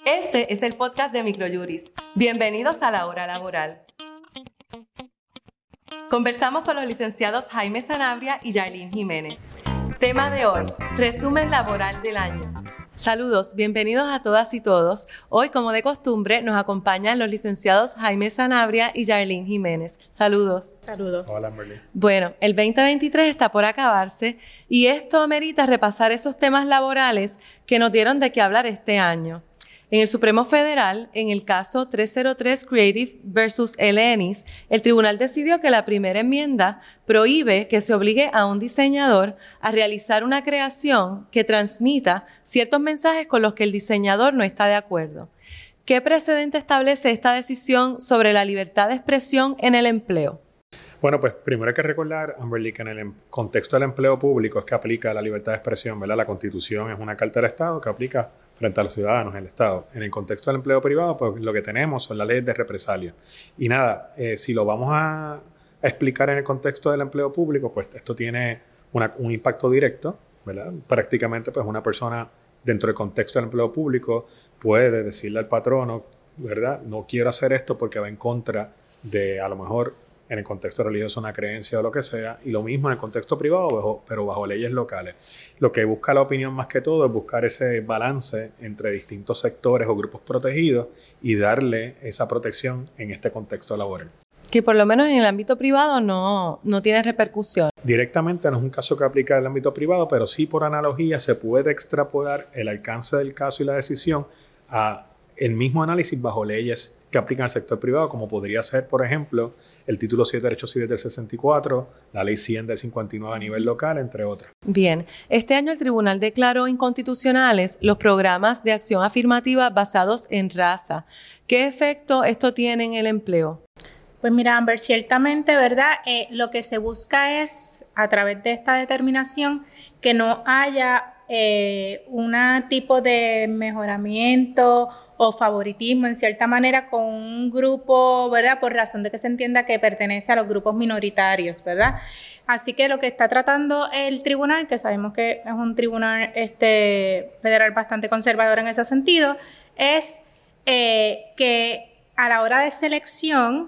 Este es el podcast de Microjuris. Bienvenidos a la hora laboral. Conversamos con los licenciados Jaime Sanabria y Yarlín Jiménez. Tema de hoy, resumen laboral del año. Saludos, bienvenidos a todas y todos. Hoy, como de costumbre, nos acompañan los licenciados Jaime Sanabria y Yarlín Jiménez. Saludos. Saludos. Hola, Merly. Bueno, el 2023 está por acabarse y esto amerita repasar esos temas laborales que nos dieron de qué hablar este año. En el Supremo Federal, en el caso 303 Creative versus Elenis, el tribunal decidió que la primera enmienda prohíbe que se obligue a un diseñador a realizar una creación que transmita ciertos mensajes con los que el diseñador no está de acuerdo. ¿Qué precedente establece esta decisión sobre la libertad de expresión en el empleo? Bueno, pues primero hay que recordar, Amberly, que en el contexto del empleo público es que aplica la libertad de expresión, ¿verdad? La Constitución es una carta del Estado que aplica frente a los ciudadanos, el Estado. En el contexto del empleo privado, pues lo que tenemos son las leyes de represalia. Y nada, si lo vamos a explicar en el contexto del empleo público, pues esto tiene un impacto directo, ¿verdad? Prácticamente, pues una persona dentro del contexto del empleo público puede decirle al patrono, ¿verdad? No quiero hacer esto porque va en contra de, a lo mejor, en el contexto religioso, una creencia o lo que sea, y lo mismo en el contexto privado, pero bajo leyes locales. Lo que busca la opinión más que todo es buscar ese balance entre distintos sectores o grupos protegidos y darle esa protección en este contexto laboral. Que por lo menos en el ámbito privado no tiene repercusión. Directamente no es un caso que aplica en el ámbito privado, pero sí por analogía se puede extrapolar el alcance del caso y la decisión a el mismo análisis bajo leyes que aplican al sector privado, como podría ser, por ejemplo, el título 7 de Derechos Civiles del 64, la ley 100 del 59 a nivel local, entre otras. Bien, este año el tribunal declaró inconstitucionales los programas de acción afirmativa basados en raza. ¿Qué efecto esto tiene en el empleo? Pues mira, Amber, ciertamente, ¿verdad? Lo que se busca es, a través de esta determinación, que no haya un tipo de mejoramiento o favoritismo, en cierta manera, con un grupo, ¿verdad? Por razón de que se entienda que pertenece a los grupos minoritarios, ¿verdad? Así que lo que está tratando el tribunal, que sabemos que es un tribunal federal bastante conservador en ese sentido, es que a la hora de selección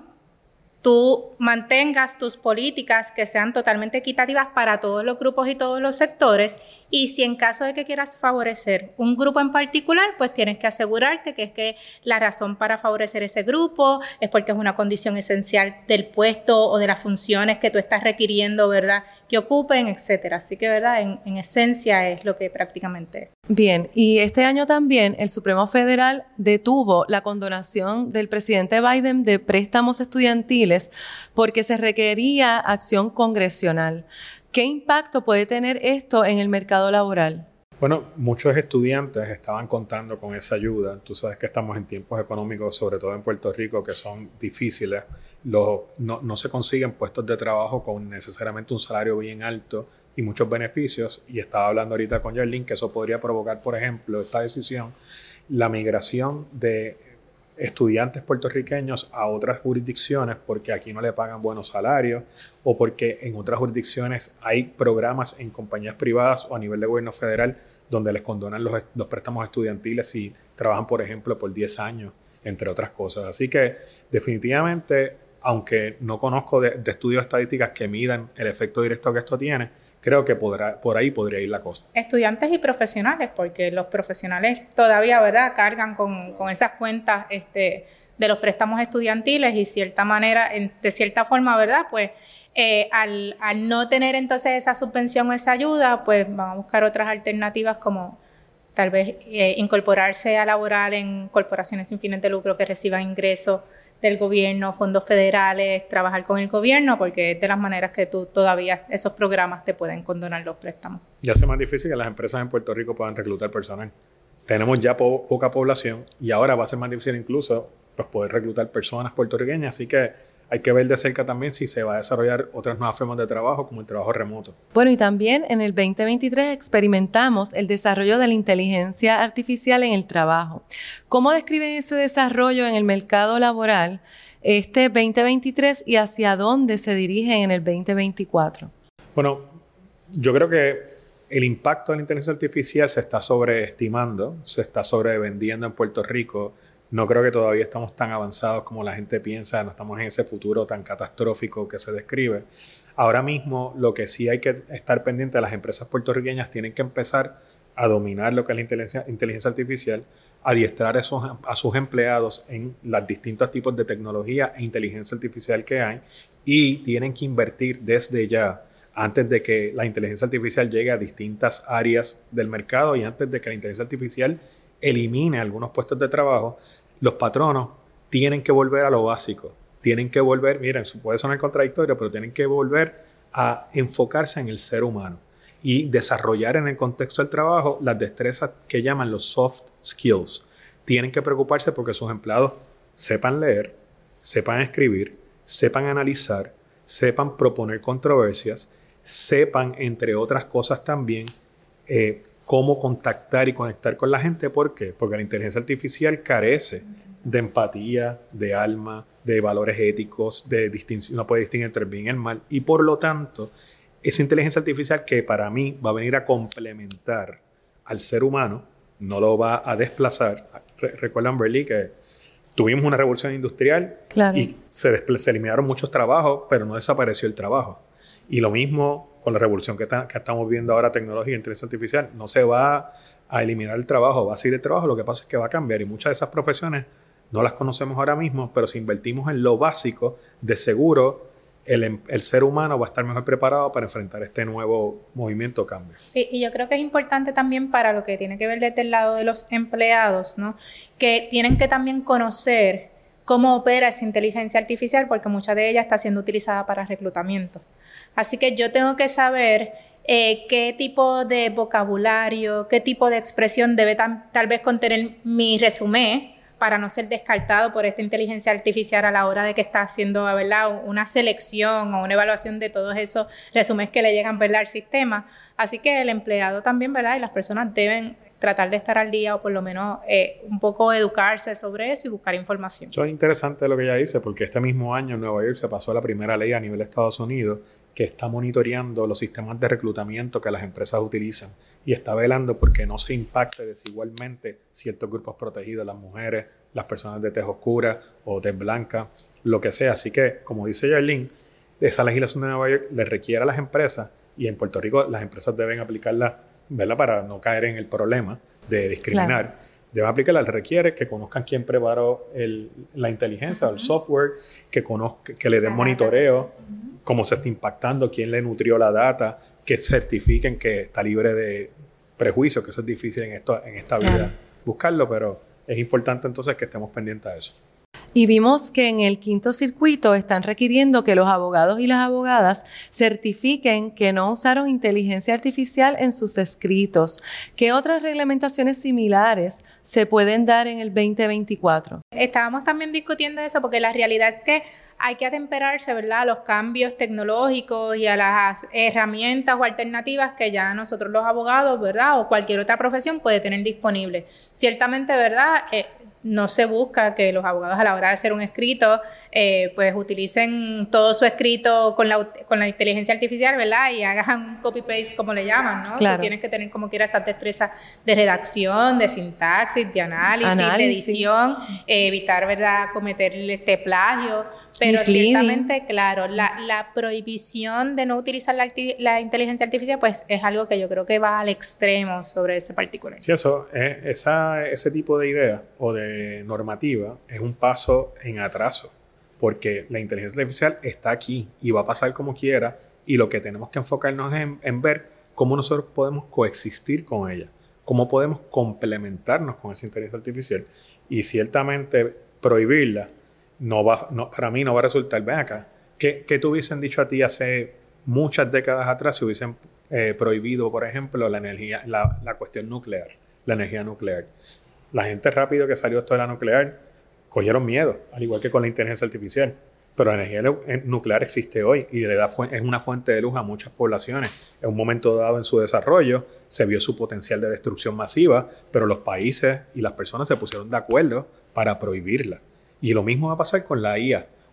tú mantengas tus políticas que sean totalmente equitativas para todos los grupos y todos los sectores, y si en caso de que quieras favorecer un grupo en particular, pues tienes que asegurarte que es que la razón para favorecer ese grupo es porque es una condición esencial del puesto o de las funciones que tú estás requiriendo, ¿verdad?, que ocupen, etcétera. Así que, ¿verdad?, en esencia es lo que prácticamente... Bien, y este año también el Supremo Federal detuvo la condonación del presidente Biden de préstamos estudiantiles porque se requería acción congresional. ¿Qué impacto puede tener esto en el mercado laboral? Bueno, muchos estudiantes estaban contando con esa ayuda. Tú sabes que estamos en tiempos económicos, sobre todo en Puerto Rico, que son difíciles. No se consiguen puestos de trabajo con necesariamente un salario bien alto y muchos beneficios. Y estaba hablando ahorita con Yarlín que eso podría provocar, por ejemplo, esta decisión, la migración de estudiantes puertorriqueños a otras jurisdicciones porque aquí no le pagan buenos salarios o porque en otras jurisdicciones hay programas en compañías privadas o a nivel de gobierno federal donde les condonan los préstamos estudiantiles si trabajan, por ejemplo, por 10 años, entre otras cosas. Así que definitivamente, aunque no conozco de estudios estadísticas que midan el efecto directo que esto tiene, creo que por ahí podría ir la cosa. Estudiantes y profesionales, porque los profesionales todavía, ¿verdad?, cargan con esas cuentas de los préstamos estudiantiles y de cierta forma, ¿verdad?, pues al no tener entonces esa subvención o esa ayuda, pues van a buscar otras alternativas como tal vez incorporarse a laborar en corporaciones sin fines de lucro que reciban ingresos del gobierno, fondos federales, trabajar con el gobierno, porque es de las maneras que tú todavía esos programas te pueden condonar los préstamos. Ya hace más difícil que las empresas en Puerto Rico puedan reclutar personal. Tenemos ya poca población y ahora va a ser más difícil incluso pues, poder reclutar personas puertorriqueñas, así que hay que ver de cerca también si se va a desarrollar otras nuevas formas de trabajo, como el trabajo remoto. Bueno, y también en el 2023 experimentamos el desarrollo de la inteligencia artificial en el trabajo. ¿Cómo describen ese desarrollo en el mercado laboral este 2023 y hacia dónde se dirigen en el 2024? Bueno, yo creo que el impacto de la inteligencia artificial se está sobreestimando, se está sobrevendiendo en Puerto Rico. No creo que todavía estamos tan avanzados como la gente piensa, no estamos en ese futuro tan catastrófico que se describe. Ahora mismo, lo que sí hay que estar pendiente de las empresas puertorriqueñas tienen que empezar a dominar lo que es la inteligencia artificial, adiestrar a sus empleados en los distintos tipos de tecnología e inteligencia artificial que hay, y tienen que invertir desde ya, antes de que la inteligencia artificial llegue a distintas áreas del mercado y antes de que la inteligencia artificial elimine algunos puestos de trabajo. Los patronos tienen que volver a lo básico, tienen que volver, miren, puede sonar contradictorio, pero tienen que volver a enfocarse en el ser humano y desarrollar en el contexto del trabajo las destrezas que llaman los soft skills. Tienen que preocuparse porque sus empleados sepan leer, sepan escribir, sepan analizar, sepan proponer controversias, sepan, entre otras cosas también, cómo contactar y conectar con la gente. ¿Por qué? Porque la inteligencia artificial carece de empatía, de alma, de valores éticos, de distinción, no puede distinguir entre el bien y el mal, y por lo tanto, esa inteligencia artificial que para mí va a venir a complementar al ser humano, no lo va a desplazar. Recuerdan, Berly, que tuvimos una revolución industrial, claro, y se eliminaron muchos trabajos, pero no desapareció el trabajo. Y lo mismo con la revolución que estamos viendo ahora, tecnología e inteligencia artificial. No se va a eliminar el trabajo, va a seguir el trabajo, lo que pasa es que va a cambiar. Y muchas de esas profesiones no las conocemos ahora mismo, pero si invertimos en lo básico, de seguro el ser humano va a estar mejor preparado para enfrentar este nuevo movimiento o cambio. Sí, y yo creo que es importante también para lo que tiene que ver desde el lado de los empleados, ¿no? Que tienen que también conocer cómo opera esa inteligencia artificial, porque mucha de ella está siendo utilizada para reclutamiento. Así que yo tengo que saber qué tipo de vocabulario, qué tipo de expresión debe tal vez contener mi resumen para no ser descartado por esta inteligencia artificial a la hora de que está haciendo, ¿verdad?, una selección o una evaluación de todos esos resúmenes que le llegan, ¿verdad?, al sistema. Así que el empleado también, ¿verdad?, y las personas deben tratar de estar al día o por lo menos un poco educarse sobre eso y buscar información. Eso es interesante lo que ella dice, porque este mismo año en Nueva York se pasó la primera ley a nivel de Estados Unidos que está monitoreando los sistemas de reclutamiento que las empresas utilizan y está velando porque no se impacte desigualmente ciertos grupos protegidos, las mujeres, las personas de tez oscura o tez blanca, lo que sea. Así que, como dice Yarlene, esa legislación de Nueva York le requiere a las empresas, y en Puerto Rico las empresas deben aplicarla, ¿verdad?, para no caer en el problema de discriminar. Claro. Deben aplicarla, le requiere que conozcan quién preparó la inteligencia o el software, que le den monitoreo, cómo se está impactando, quién le nutrió la data, que certifiquen que está libre de prejuicios, que eso es difícil en esta vida buscarlo, pero es importante entonces que estemos pendientes a eso. Y vimos que en el quinto circuito están requiriendo que los abogados y las abogadas certifiquen que no usaron inteligencia artificial en sus escritos. ¿Qué otras reglamentaciones similares se pueden dar en el 2024? Estábamos también discutiendo eso porque la realidad es que hay que atemperarse, ¿verdad?, a los cambios tecnológicos y a las herramientas o alternativas que ya nosotros los abogados, ¿verdad?, o cualquier otra profesión puede tener disponible. Ciertamente, ¿verdad?, no se busca que los abogados a la hora de hacer un escrito pues utilicen todo su escrito con la inteligencia artificial, ¿verdad?, y hagan un copy-paste, como le llaman, ¿no? Claro. Tú tienes que tener como quiera esas destrezas de redacción, de sintaxis, de análisis. De edición, evitar, ¿verdad?, cometer plagio. Pero ciertamente, claro, la prohibición de no utilizar la inteligencia artificial pues es algo que yo creo que va al extremo sobre ese particular. Sí, ese tipo de idea o de normativa es un paso en atraso, porque la inteligencia artificial está aquí y va a pasar como quiera, y lo que tenemos que enfocarnos en ver cómo nosotros podemos coexistir con ella, cómo podemos complementarnos con esa inteligencia artificial, y ciertamente prohibirla para mí no va a resultar. Ven acá, ¿qué te hubiesen dicho a ti hace muchas décadas atrás si hubiesen prohibido, por ejemplo, la cuestión nuclear, la energía nuclear? La gente rápido que salió esto de la nuclear cogieron miedo, al igual que con la inteligencia artificial. Pero la energía nuclear existe hoy y es una fuente de luz a muchas poblaciones. En un momento dado en su desarrollo se vio su potencial de destrucción masiva, pero los países y las personas se pusieron de acuerdo para prohibirla. Y lo mismo va a pasar con la IA.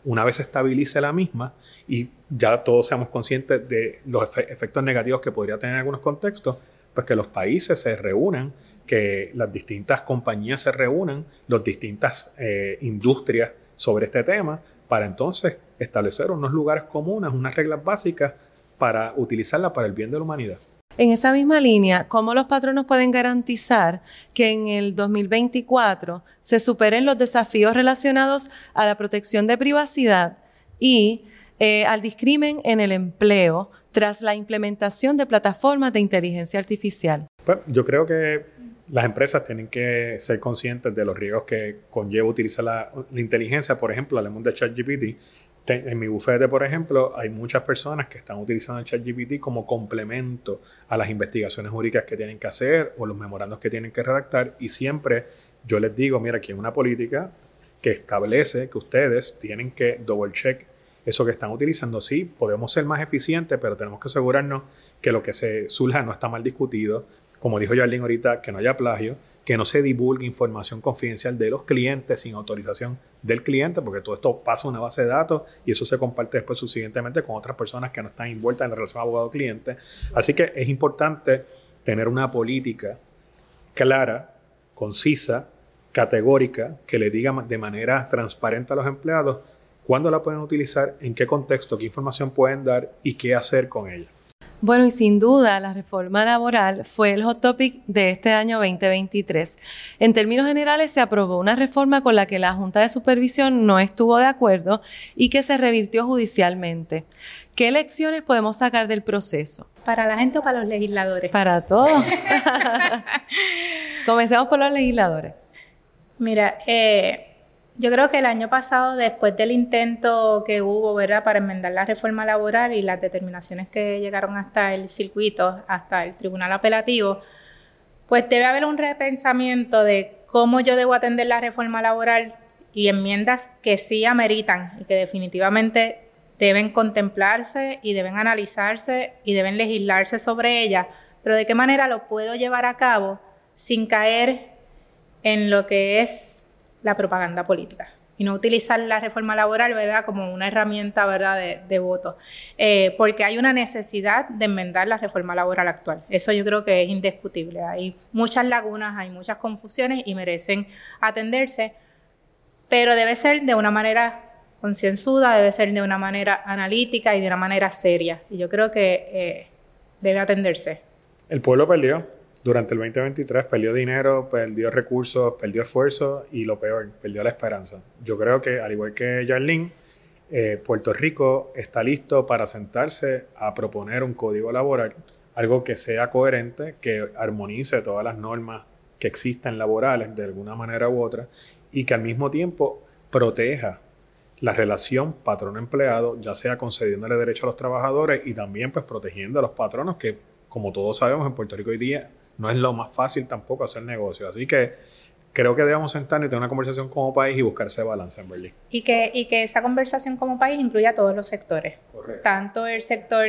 una vez se estabilice la misma y ya todos seamos conscientes de los efectos negativos que podría tener en algunos contextos, pues que los países se reúnan, que las distintas compañías se reúnan, las distintas industrias sobre este tema, para entonces establecer unos lugares comunes, unas reglas básicas para utilizarla para el bien de la humanidad. En esa misma línea, ¿cómo los patronos pueden garantizar que en el 2024 se superen los desafíos relacionados a la protección de privacidad y al discrimen en el empleo tras la implementación de plataformas de inteligencia artificial? Pues yo creo que las empresas tienen que ser conscientes de los riesgos que conlleva utilizar la inteligencia. Por ejemplo, hablemos de ChatGPT. En mi bufete, por ejemplo, hay muchas personas que están utilizando ChatGPT como complemento a las investigaciones jurídicas que tienen que hacer o los memorandos que tienen que redactar, y siempre yo les digo, mira, aquí hay una política que establece que ustedes tienen que double check eso que están utilizando. Sí, podemos ser más eficientes, pero tenemos que asegurarnos que lo que se surja no está mal discutido, como dijo Yarlene ahorita, que no haya plagio, que no se divulgue información confidencial de los clientes sin autorización del cliente, porque todo esto pasa a una base de datos y eso se comparte después subsiguientemente con otras personas que no están envueltas en la relación abogado-cliente. Así que es importante tener una política clara, concisa, categórica, que le diga de manera transparente a los empleados cuándo la pueden utilizar, en qué contexto, qué información pueden dar y qué hacer con ella. Bueno, y sin duda la reforma laboral fue el hot topic de este año 2023. En términos generales, se aprobó una reforma con la que la Junta de Supervisión no estuvo de acuerdo y que se revirtió judicialmente. ¿Qué lecciones podemos sacar del proceso? ¿Para la gente o para los legisladores? Para todos. Comencemos por los legisladores. Mira, yo creo que el año pasado, después del intento que hubo, ¿verdad?, para enmendar la reforma laboral y las determinaciones que llegaron hasta el circuito, hasta el tribunal apelativo, pues debe haber un repensamiento de cómo yo debo atender la reforma laboral y enmiendas que sí ameritan y que definitivamente deben contemplarse y deben analizarse y deben legislarse sobre ellas, pero de qué manera lo puedo llevar a cabo sin caer en lo que es la propaganda política y no utilizar la reforma laboral, ¿verdad?, como una herramienta, ¿verdad?, de voto, porque hay una necesidad de enmendar la reforma laboral actual. Eso yo creo que es indiscutible. Hay muchas lagunas, hay muchas confusiones y merecen atenderse, pero debe ser de una manera concienzuda, debe ser de una manera analítica y de una manera seria. Y yo creo que debe atenderse. El pueblo perdió. Durante el 2023 perdió dinero, perdió recursos, perdió esfuerzo y lo peor, perdió la esperanza. Yo creo que, al igual que Yarlene, Puerto Rico está listo para sentarse a proponer un código laboral, algo que sea coherente, que armonice todas las normas que existen laborales de alguna manera u otra y que al mismo tiempo proteja la relación patrono-empleado, ya sea concediéndole derecho a los trabajadores y también pues protegiendo a los patronos, que como todos sabemos en Puerto Rico hoy día no es lo más fácil tampoco hacer negocio. Así que creo que debemos sentarnos y tener una conversación como país y buscar ese balance en Berlín. Y que esa conversación como país incluya a todos los sectores. Correcto. Tanto el sector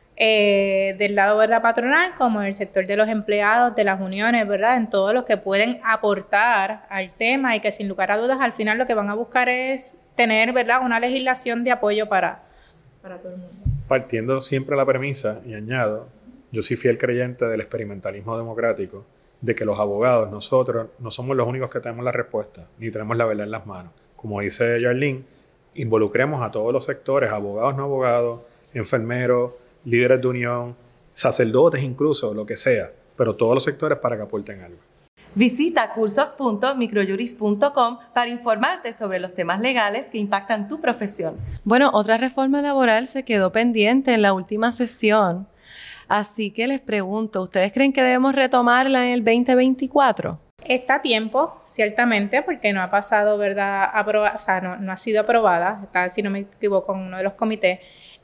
del lado, ¿verdad?, patronal, como el sector de los empleados, de las uniones, ¿verdad?, en todos los que pueden aportar al tema y que sin lugar a dudas al final lo que van a buscar es tener, ¿verdad?, una legislación de apoyo para todo el mundo. Partiendo siempre la premisa, y añado, yo soy fiel creyente del experimentalismo democrático, de que los abogados, nosotros, no somos los únicos que tenemos la respuesta, ni tenemos la verdad en las manos. Como dice Yarlene, involucremos a todos los sectores, abogados, no abogados, enfermeros, líderes de unión, sacerdotes incluso, lo que sea, pero todos los sectores para que aporten algo. Visita cursos.microjuris.com para informarte sobre los temas legales que impactan tu profesión. Bueno, otra reforma laboral se quedó pendiente en la última sesión. Así que les pregunto, ¿ustedes creen que debemos retomarla en el 2024? Está a tiempo, ciertamente, porque no ha pasado, ¿verdad?, no ha sido aprobada, está, si no me equivoco, en uno de los comités.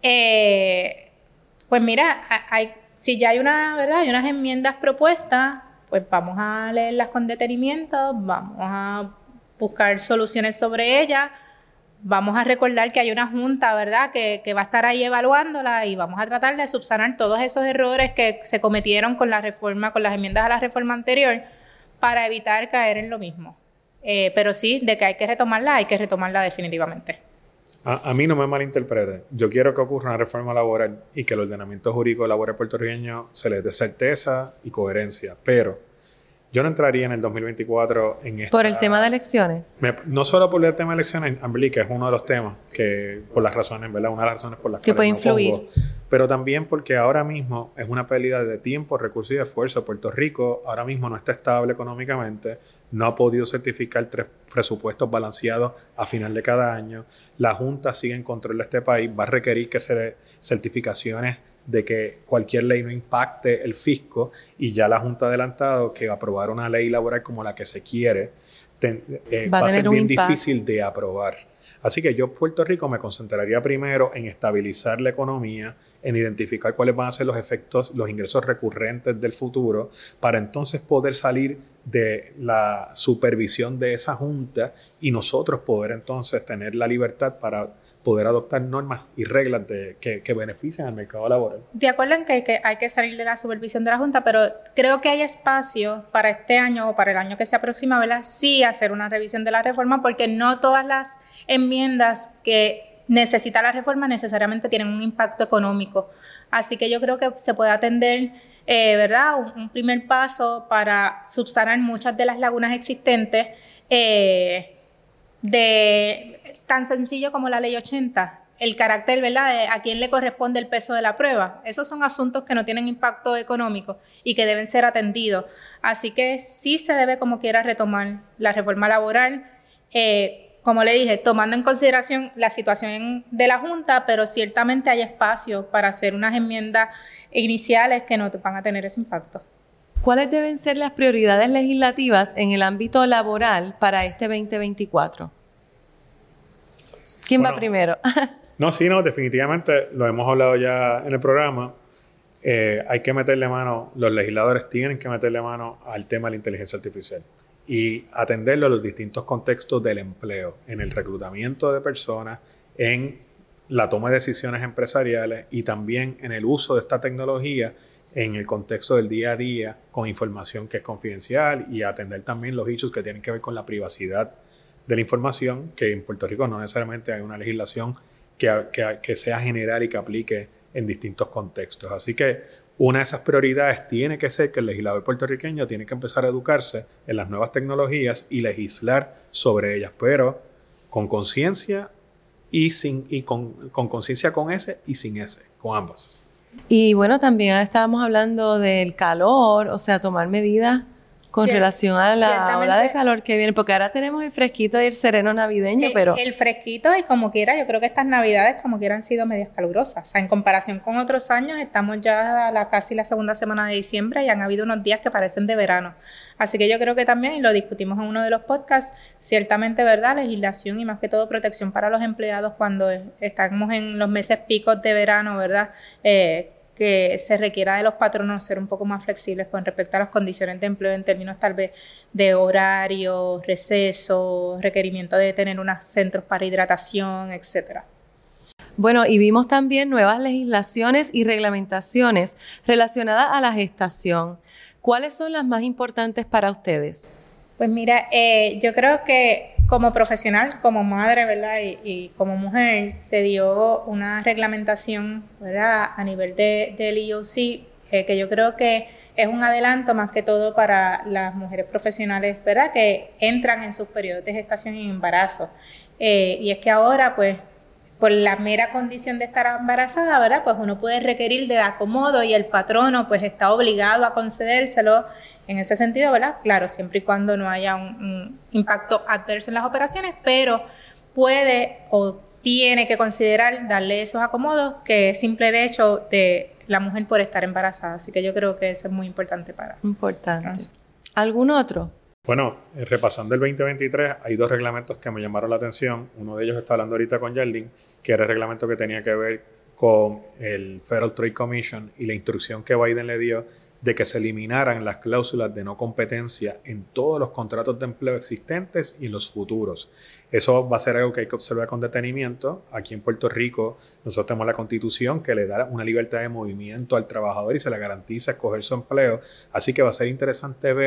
Pues mira, si ya hay hay unas enmiendas propuestas, pues vamos a leerlas con detenimiento, vamos a buscar soluciones sobre ellas. Vamos a recordar que hay una junta, ¿verdad?, que va a estar ahí evaluándola y vamos a tratar de subsanar todos esos errores que se cometieron con la reforma, con las enmiendas a la reforma anterior, para evitar caer en lo mismo. Pero sí, de que hay que retomarla definitivamente. A mí no me malinterprete. Yo quiero que ocurra una reforma laboral y que el ordenamiento jurídico laboral puertorriqueño se les dé certeza y coherencia, pero yo no entraría en el 2024 en esta... Por el tema de elecciones. No solo por el tema de elecciones, Amberly, que es uno de los temas que, por las razones, ¿verdad? Una de las razones por las que cuales puede no influir. pongo, pero también porque ahora mismo es una pérdida de tiempo, recursos y esfuerzo. Puerto Rico ahora mismo no está estable económicamente, no ha podido certificar 3 presupuestos balanceados a final de cada año. La Junta sigue en control de este país, va a requerir que se dé certificaciones de que cualquier ley no impacte el fisco, y ya la Junta ha adelantado que aprobar una ley laboral como la que se quiere va a ser bien difícil de aprobar. Así que yo, Puerto Rico, me concentraría primero en estabilizar la economía, en identificar cuáles van a ser los efectos, los ingresos recurrentes del futuro, para entonces poder salir de la supervisión de esa junta y nosotros poder entonces tener la libertad para poder adoptar normas y reglas que beneficien al mercado laboral. De acuerdo en que hay que salir de la supervisión de la Junta, pero creo que hay espacio para este año o para el año que se aproxima, ¿verdad? Sí hacer una revisión de la reforma, porque no todas las enmiendas que necesita la reforma necesariamente tienen un impacto económico. Así que yo creo que se puede atender, ¿verdad? Un primer paso para subsanar muchas de las lagunas existentes, tan sencillo como la Ley 80, el carácter, ¿verdad?, de a quién le corresponde el peso de la prueba. Esos son asuntos que no tienen impacto económico y que deben ser atendidos. Así que sí se debe, como quiera, retomar la reforma laboral, como le dije, tomando en consideración la situación de la Junta, pero ciertamente hay espacio para hacer unas enmiendas iniciales que no van a tener ese impacto. ¿Cuáles deben ser las prioridades legislativas en el ámbito laboral para este 2024? ¿Quién va primero? No, definitivamente lo hemos hablado ya en el programa. Hay que meterle mano, los legisladores tienen que meterle mano al tema de la inteligencia artificial y atenderlo a los distintos contextos del empleo, en el reclutamiento de personas, en la toma de decisiones empresariales y también en el uso de esta tecnología en el contexto del día a día con información que es confidencial, y atender también los issues que tienen que ver con la privacidad de la información, que en Puerto Rico no necesariamente hay una legislación que sea general y que aplique en distintos contextos. Así que una de esas prioridades tiene que ser que el legislador puertorriqueño tiene que empezar a educarse en las nuevas tecnologías y legislar sobre ellas, pero con conciencia con conciencia con S y sin S, con ambas. Y bueno, también estábamos hablando del calor, o sea, tomar medidas con relación a la ola de calor que viene, porque ahora tenemos el fresquito y el sereno navideño, pero... El fresquito, y como quiera, yo creo que estas navidades como quiera han sido medias calurosas. O sea, en comparación con otros años, estamos ya casi la segunda semana de diciembre y han habido unos días que parecen de verano. Así que yo creo que también, y lo discutimos en uno de los podcasts, ciertamente, ¿verdad?, legislación y más que todo protección para los empleados cuando estamos en los meses picos de verano, ¿verdad?, que se requiera de los patronos ser un poco más flexibles con respecto a las condiciones de empleo en términos tal vez de horario, receso, requerimiento de tener unos centros para hidratación, etcétera. Bueno, y vimos también nuevas legislaciones y reglamentaciones relacionadas a la gestación. ¿Cuáles son las más importantes para ustedes? Pues mira, yo creo que como profesional, como madre, ¿verdad?, y como mujer, se dio una reglamentación, ¿verdad?, a nivel del EOC, que yo creo que es un adelanto más que todo para las mujeres profesionales, ¿verdad?, que entran en sus periodos de gestación y embarazo. Y es que ahora, pues, por la mera condición de estar embarazada, ¿verdad?, pues uno puede requerir de acomodo y el patrono pues está obligado a concedérselo en ese sentido, ¿verdad? Claro, siempre y cuando no haya un impacto adverso en las operaciones, pero puede o tiene que considerar darle esos acomodos que es simple hecho de la mujer por estar embarazada. Así que yo creo que eso es muy importante para nosotros. ¿Algún otro? Bueno, repasando el 2023, hay 2 reglamentos que me llamaron la atención. Uno de ellos está hablando ahorita con Geraldine, que era el reglamento que tenía que ver con el Federal Trade Commission y la instrucción que Biden le dio de que se eliminaran las cláusulas de no competencia en todos los contratos de empleo existentes y en los futuros. Eso va a ser algo que hay que observar con detenimiento. Aquí en Puerto Rico nosotros tenemos la Constitución que le da una libertad de movimiento al trabajador y se le garantiza escoger su empleo. Así que va a ser interesante ver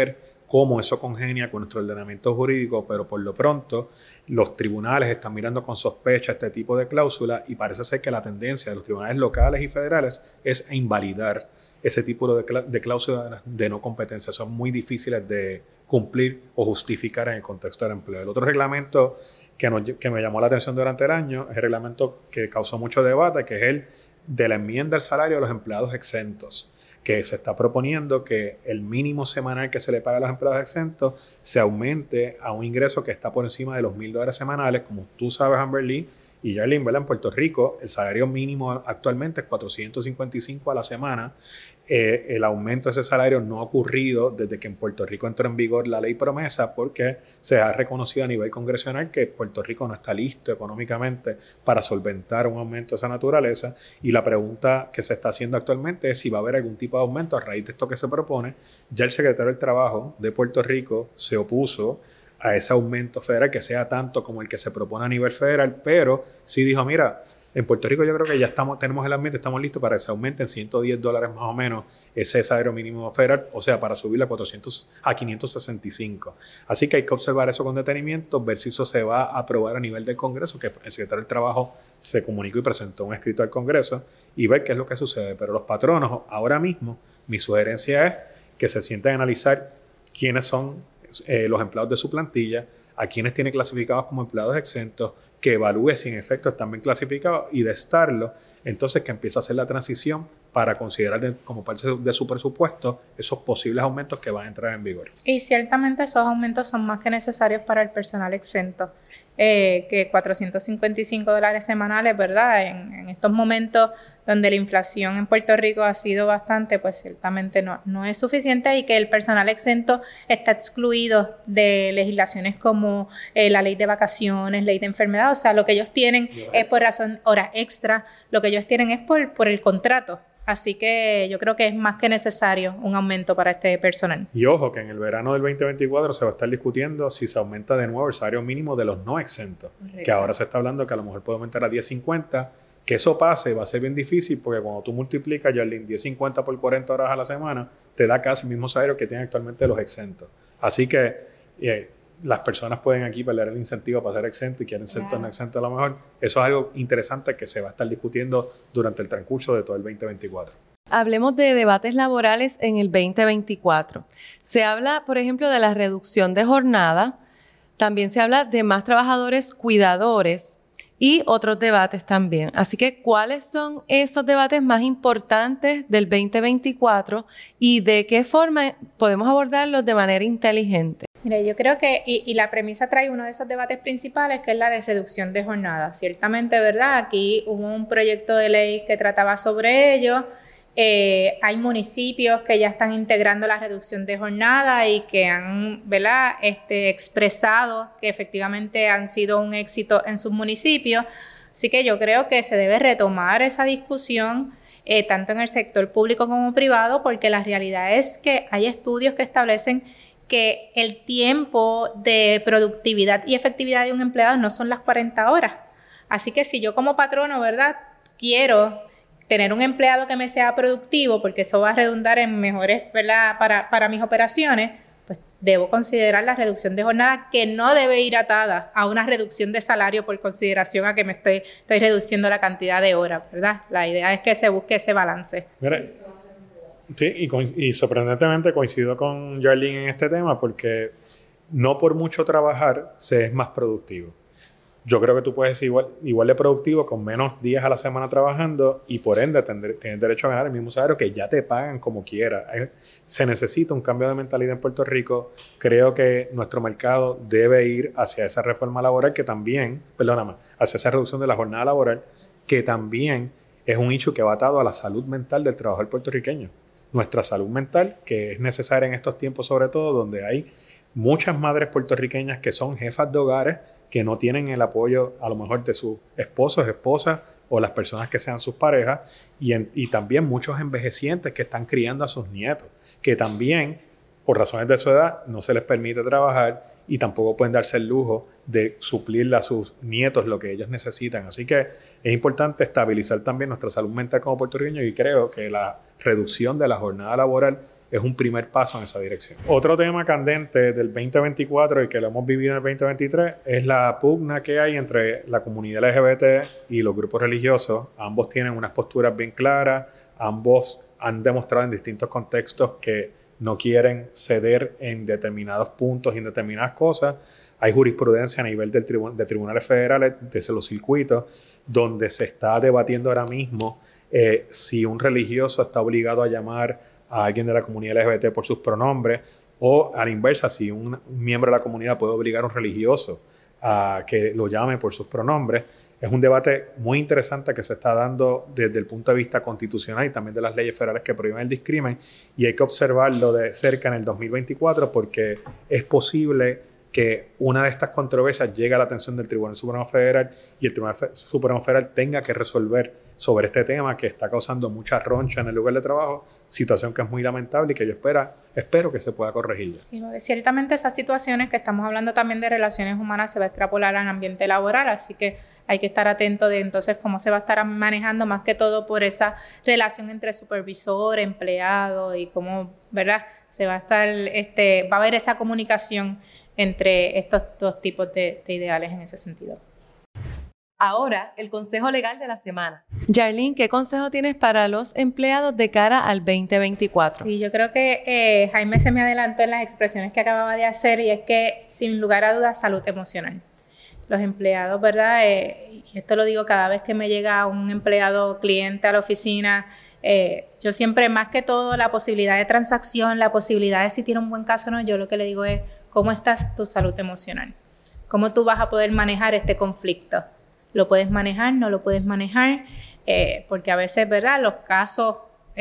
cómo eso congenia con nuestro ordenamiento jurídico, pero por lo pronto los tribunales están mirando con sospecha este tipo de cláusula y parece ser que la tendencia de los tribunales locales y federales es a invalidar ese tipo de cláusulas de no competencia. Son muy difíciles de cumplir o justificar en el contexto del empleo. El otro reglamento que me llamó la atención durante el año es el reglamento que causó mucho debate, que es el de la enmienda al salario de los empleados exentos, que se está proponiendo que el mínimo semanal que se le paga a los empleados exentos se aumente a un ingreso que está por encima de los $1,000 semanales. Como tú sabes, Amberly y Yarlene, ¿verdad? En Puerto Rico el salario mínimo actualmente es $455 a la semana. El aumento de ese salario no ha ocurrido desde que en Puerto Rico entró en vigor la ley promesa, porque se ha reconocido a nivel congresional que Puerto Rico no está listo económicamente para solventar un aumento de esa naturaleza, y la pregunta que se está haciendo actualmente es si va a haber algún tipo de aumento a raíz de esto que se propone. Ya el secretario del Trabajo de Puerto Rico se opuso a ese aumento federal que sea tanto como el que se propone a nivel federal, pero sí dijo, mira, en Puerto Rico yo creo que ya tenemos el ambiente, estamos listos para que se aumente en $110 más o menos ese salario mínimo federal, o sea, para subirle a 565. Así que hay que observar eso con detenimiento, ver si eso se va a aprobar a nivel del Congreso, que el secretario del Trabajo se comunicó y presentó un escrito al Congreso, y ver qué es lo que sucede. Pero los patronos, ahora mismo, mi sugerencia es que se sienten a analizar quiénes son los empleados de su plantilla, a quienes tiene clasificados como empleados exentos, que evalúe si en efecto están bien clasificados, y de estarlo, entonces que empiece a hacer la transición para considerar como parte de su presupuesto esos posibles aumentos que van a entrar en vigor. Y ciertamente esos aumentos son más que necesarios para el personal exento, que $455 semanales, ¿verdad? En estos momentos donde la inflación en Puerto Rico ha sido bastante, pues ciertamente no es suficiente, y que el personal exento está excluido de legislaciones como la ley de vacaciones, ley de enfermedad. O sea, lo que ellos tienen es por razón hora extra, lo que ellos tienen es por el contrato. Así que yo creo que es más que necesario un aumento para este personal. Y ojo, que en el verano del 2024 se va a estar discutiendo si se aumenta de nuevo el salario mínimo de los no exentos. Correcto. Que ahora se está hablando que a lo mejor puede aumentar a $10.50. Que eso pase va a ser bien difícil, porque cuando tú multiplicas, Yarlene, $10.50 por 40 horas a la semana, te da casi el mismo salario que tienen actualmente los exentos. Así que las personas pueden aquí perder el incentivo para ser exento y quieren ser no exento a lo mejor. Eso es algo interesante que se va a estar discutiendo durante el transcurso de todo el 2024. Hablemos de debates laborales en el 2024. Se habla, por ejemplo, de la reducción de jornada. También se habla de más trabajadores cuidadores y otros debates también. Así que, ¿cuáles son esos debates más importantes del 2024 y de qué forma podemos abordarlos de manera inteligente? Mire, yo creo que, y la premisa trae uno de esos debates principales, que es la de reducción de jornada. Ciertamente, ¿verdad? Aquí hubo un proyecto de ley que trataba sobre ello. Hay municipios que ya están integrando la reducción de jornada y que han, ¿verdad?, expresado que efectivamente han sido un éxito en sus municipios. Así que yo creo que se debe retomar esa discusión, tanto en el sector público como privado, porque la realidad es que hay estudios que establecen que el tiempo de productividad y efectividad de un empleado no son las 40 horas. Así que si yo como patrono, ¿verdad?, quiero tener un empleado que me sea productivo, porque eso va a redundar en mejores, ¿verdad?, para mis operaciones, pues debo considerar la reducción de jornada, que no debe ir atada a una reducción de salario por consideración a que me estoy reduciendo la cantidad de horas, ¿verdad? La idea es que se busque ese balance. Mira, sí, y sorprendentemente coincido con Yarlene en este tema, porque no por mucho trabajar se es más productivo. Yo creo que tú puedes ser igual de productivo con menos días a la semana trabajando, y por ende tienes derecho a ganar el mismo salario que ya te pagan como quiera. Se necesita un cambio de mentalidad en Puerto Rico. Creo que nuestro mercado debe ir hacia esa reforma laboral hacia esa reducción de la jornada laboral, que también es un issue que va atado a la salud mental del trabajador puertorriqueño. Nuestra salud mental, que es necesaria en estos tiempos, sobre todo donde hay muchas madres puertorriqueñas que son jefas de hogares, que no tienen el apoyo a lo mejor de sus esposos, esposas o las personas que sean sus parejas, y también muchos envejecientes que están criando a sus nietos, que también por razones de su edad no se les permite trabajar y tampoco pueden darse el lujo de suplirle a sus nietos lo que ellos necesitan. Así que es importante estabilizar también nuestra salud mental como puertorriqueños, y creo que la reducción de la jornada laboral es un primer paso en esa dirección. Otro tema candente del 2024 y que lo hemos vivido en el 2023 es la pugna que hay entre la comunidad LGBT y los grupos religiosos. Ambos tienen unas posturas bien claras, ambos han demostrado en distintos contextos que no quieren ceder en determinados puntos y en determinadas cosas. Hay jurisprudencia a nivel de tribunales federales, desde los circuitos, donde se está debatiendo ahora mismo si un religioso está obligado a llamar a alguien de la comunidad LGBT por sus pronombres, o a la inversa, si un miembro de la comunidad puede obligar a un religioso a que lo llame por sus pronombres. Es un debate muy interesante que se está dando desde el punto de vista constitucional y también de las leyes federales que prohíben el discrimen, y hay que observarlo de cerca en el 2024 porque es posible que una de estas controversias llegue a la atención del Tribunal Supremo Federal y el Tribunal Supremo Federal tenga que resolver sobre este tema que está causando mucha roncha en el lugar de trabajo, situación que es muy lamentable y que yo espero que se pueda corregir. Y ciertamente esas situaciones que estamos hablando también de relaciones humanas se va a extrapolar al ambiente laboral, así que hay que estar atento de entonces cómo se va a estar manejando más que todo por esa relación entre supervisor, empleado y cómo, ¿verdad? Se va a estar, va a haber esa comunicación entre estos dos tipos de ideales en ese sentido. Ahora, el consejo legal de la semana. Yarlene, ¿qué consejo tienes para los empleados de cara al 2024? Sí, yo creo que Jaime se me adelantó en las expresiones que acababa de hacer, y es que, sin lugar a dudas, salud emocional. Los empleados, ¿verdad? Y esto lo digo cada vez que me llega un empleado cliente a la oficina, yo siempre, más que todo, la posibilidad de transacción, la posibilidad de si tiene un buen caso o no, yo lo que le digo es, ¿cómo está tu salud emocional? ¿Cómo tú vas a poder manejar este conflicto? ¿Lo puedes manejar? ¿No lo puedes manejar? Porque a veces, ¿verdad? Los casos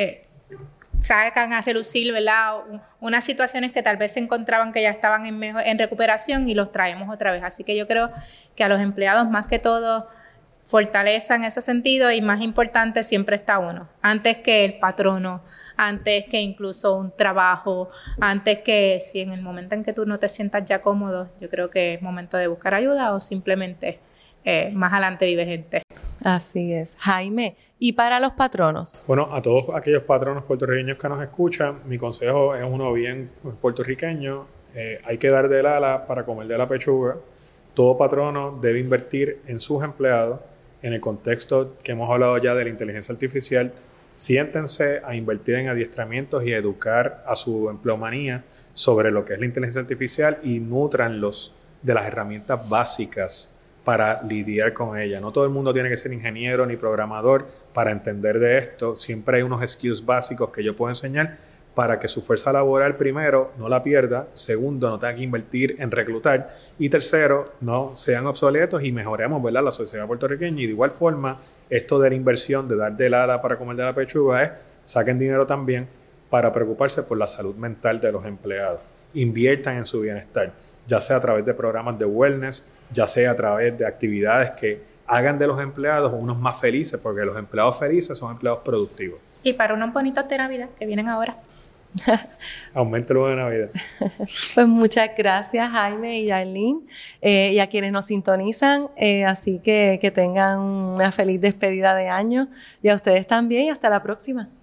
sacan a relucir, ¿verdad? Unas situaciones que tal vez se encontraban que ya estaban en recuperación y los traemos otra vez. Así que yo creo que a los empleados, más que todo, fortaleza en ese sentido, y más importante, siempre está uno. Antes que el patrono, antes que incluso un trabajo, antes que si en el momento en que tú no te sientas ya cómodo, yo creo que es momento de buscar ayuda o simplemente más adelante vive gente. Así es. Jaime, ¿y para los patronos? Bueno, a todos aquellos patronos puertorriqueños que nos escuchan, mi consejo es uno bien puertorriqueño. Hay que dar del ala para comer de la pechuga. Todo patrono debe invertir en sus empleados. En el contexto que hemos hablado ya de la inteligencia artificial, siéntense a invertir en adiestramientos y educar a su empleomanía sobre lo que es la inteligencia artificial y nútranlos de las herramientas básicas para lidiar con ella. No todo el mundo tiene que ser ingeniero ni programador para entender de esto. Siempre hay unos skills básicos que yo puedo enseñar para que su fuerza laboral, primero, no la pierda, segundo, no tenga que invertir en reclutar, y tercero, no sean obsoletos y mejoremos, ¿verdad?, la sociedad puertorriqueña. Y de igual forma, esto de la inversión, de dar del ala para comer de la pechuga, es saquen dinero también para preocuparse por la salud mental de los empleados. Inviertan en su bienestar, ya sea a través de programas de wellness, ya sea a través de actividades que hagan de los empleados unos más felices, porque los empleados felices son empleados productivos. Y para unos bonitos de Navidad que vienen ahora. Auméntelo de Navidad. Pues muchas gracias, Jaime y Yarlene, y a quienes nos sintonizan, así que tengan una feliz despedida de año, y a ustedes también, y hasta la próxima.